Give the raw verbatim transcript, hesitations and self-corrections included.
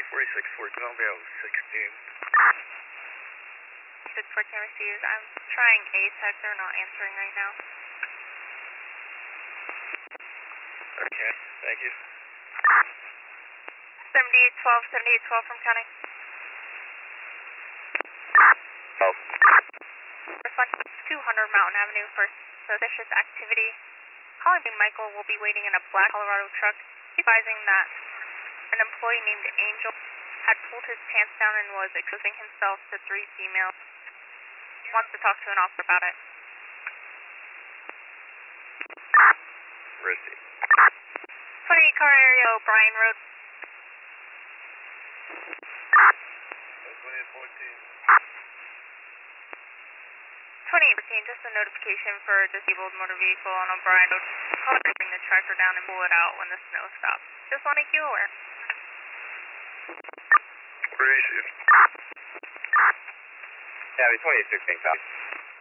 forty-six Fort Columbia sixteen. six fourteen received. I'm trying A tech, they're not answering right now. Okay, thank you. seventy-eight twelve, seventy-eight twelve from county. Oh. Respond two hundred Mountain Avenue for suspicious activity. Calling me Michael will be waiting in a black Colorado truck, advising that an employee named Angel had pulled his pants down and was exposing himself to three females. He wants to talk to an officer about it. Where is he? twenty-eight car area, O'Brien Road. twenty-eight fourteen. twenty-eight fourteen, just a notification for a disabled motor vehicle on O'Brien Road. Call to bring the tractor down and pull it out when the snow stops. Just want to make you aware. Where is he? Yeah, twenty-eight sixteen, copy.